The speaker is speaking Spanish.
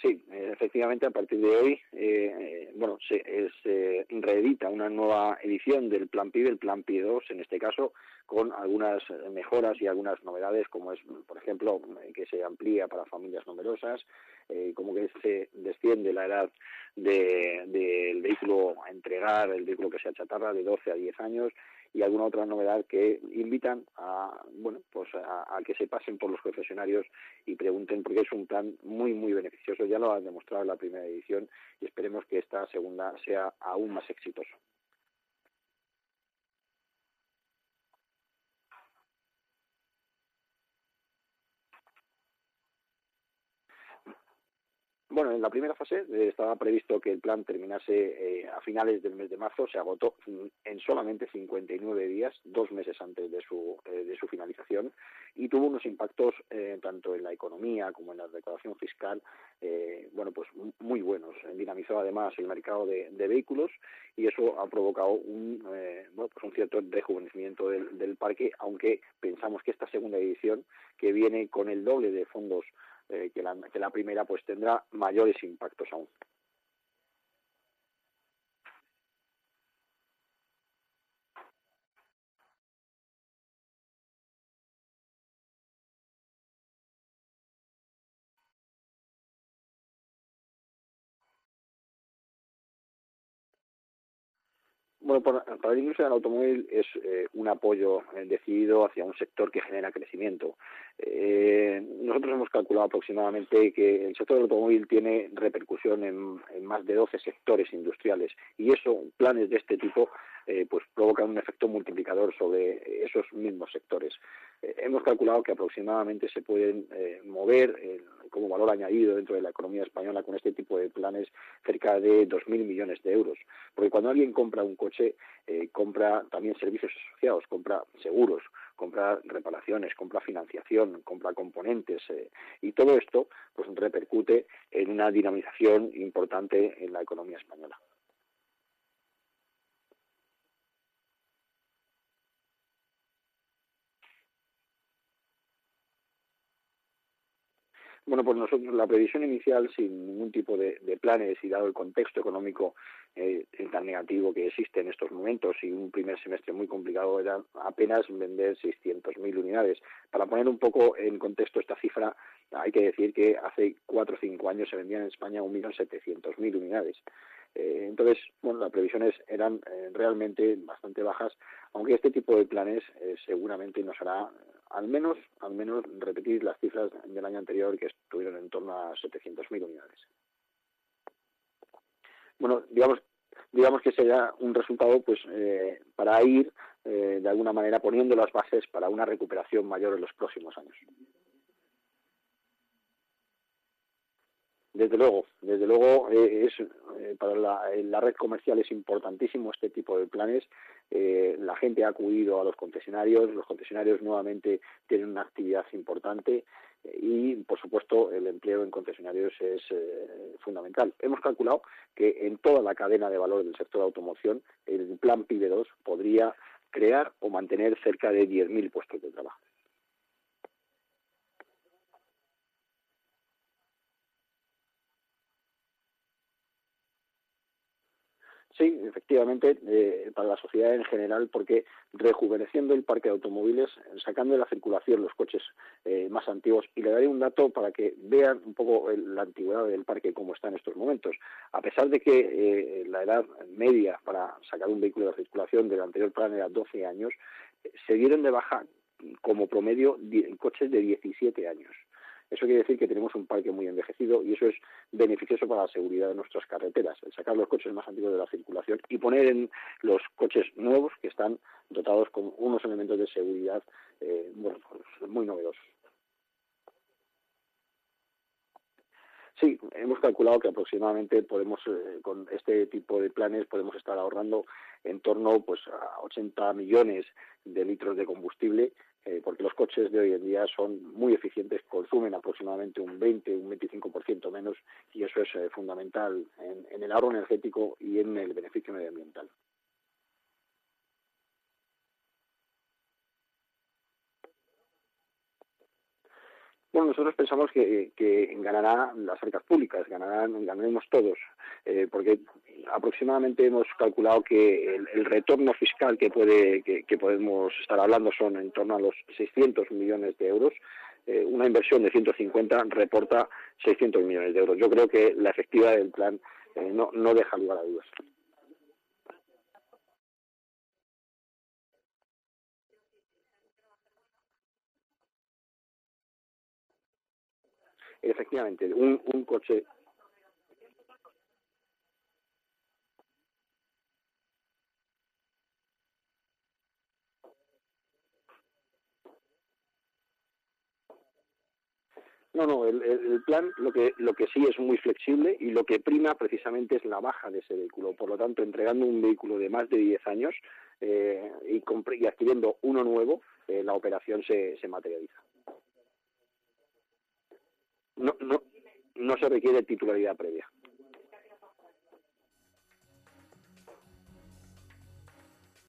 Sí, efectivamente, a partir de hoy, bueno, se reedita una nueva edición del Plan PIB, el Plan PIB 2, en este caso, con algunas mejoras y algunas novedades, como es, por ejemplo, que se amplía para familias numerosas, como que se desciende la edad del vehículo a entregar, el vehículo que se achatarra, de 12 a 10 años, y alguna otra novedad que invitan a, bueno, pues a que se pasen por los concesionarios y pregunten, porque es un plan muy, muy beneficioso. Ya lo ha demostrado en la primera edición y esperemos que esta segunda sea aún más exitoso. Bueno, en la primera fase estaba previsto que el plan terminase a finales del mes de marzo. Se agotó en solamente 59 días, 2 meses antes de su finalización, y tuvo unos impactos tanto en la economía como en la recaudación fiscal, bueno, pues muy buenos. Dinamizó además el mercado de vehículos y eso ha provocado bueno, pues un cierto rejuvenecimiento del parque, aunque pensamos que esta segunda edición, que viene con el doble de fondos que la primera, pues tendrá mayores impactos aún. Bueno, para la industria del automóvil es un apoyo decidido hacia un sector que genera crecimiento. Nosotros hemos calculado aproximadamente que el sector del automóvil tiene repercusión en más de 12 sectores industriales, y eso, planes de este tipo, pues provocan un efecto multiplicador sobre esos mismos sectores. Hemos calculado que aproximadamente se pueden mover como valor añadido dentro de la economía española con este tipo de planes cerca de 2.000 millones de euros. Porque cuando alguien compra un coche, compra también servicios asociados, compra seguros, compra reparaciones, compra financiación, compra componentes, y todo esto pues repercute en una dinamización importante en la economía española. Bueno, pues nosotros la previsión inicial, sin ningún tipo de planes y dado el contexto económico tan negativo que existe en estos momentos y un primer semestre muy complicado, era apenas vender 600.000 unidades. Para poner un poco en contexto esta cifra, hay que decir que hace 4 o 5 años se vendían en España 1.700.000 unidades. Entonces, bueno, las previsiones eran realmente bastante bajas, aunque este tipo de planes seguramente nos hará al menos repetir las cifras del año anterior, que estuvieron en torno a 700.000 unidades. Bueno, digamos que sería un resultado pues para ir de alguna manera poniendo las bases para una recuperación mayor en los próximos años. Desde luego para la red comercial es importantísimo este tipo de planes. La gente ha acudido a los concesionarios nuevamente tienen una actividad importante y, por supuesto, el empleo en concesionarios es fundamental. Hemos calculado que en toda la cadena de valor del sector de automoción el plan PIB 2 podría crear o mantener cerca de 10.000 puestos de trabajo. Sí, efectivamente, para la sociedad en general, porque rejuveneciendo el parque de automóviles, sacando de la circulación los coches más antiguos, y le daré un dato para que vean un poco la antigüedad del parque como está en estos momentos. A pesar de que la edad media para sacar un vehículo de la circulación del anterior plan era 12 años, se dieron de baja como promedio coches de 17 años. Eso quiere decir que tenemos un parque muy envejecido y eso es beneficioso para la seguridad de nuestras carreteras, el sacar los coches más antiguos de la circulación y poner en los coches nuevos que están dotados con unos elementos de seguridad bueno, pues muy novedosos. Sí, hemos calculado que aproximadamente podemos, con este tipo de planes, podemos estar ahorrando en torno pues a 80 millones de litros de combustible, porque los coches de hoy en día son muy eficientes, consumen aproximadamente un 20, un 25% menos, y eso es fundamental en el ahorro energético y en el beneficio medioambiental. Bueno, nosotros pensamos que ganarán las arcas públicas, ganaremos todos, porque aproximadamente hemos calculado que el retorno fiscal que podemos estar hablando son en torno a los 600 millones de euros. Una inversión de 150 reporta 600 millones de euros. Yo creo que la efectividad del plan no deja lugar a dudas. Efectivamente, un coche. No, el plan lo que sí es muy flexible y lo que prima precisamente es la baja de ese vehículo. Por lo tanto, entregando un vehículo de más de 10 años y adquiriendo uno nuevo, la operación se materializa. No, no, no se requiere titularidad previa.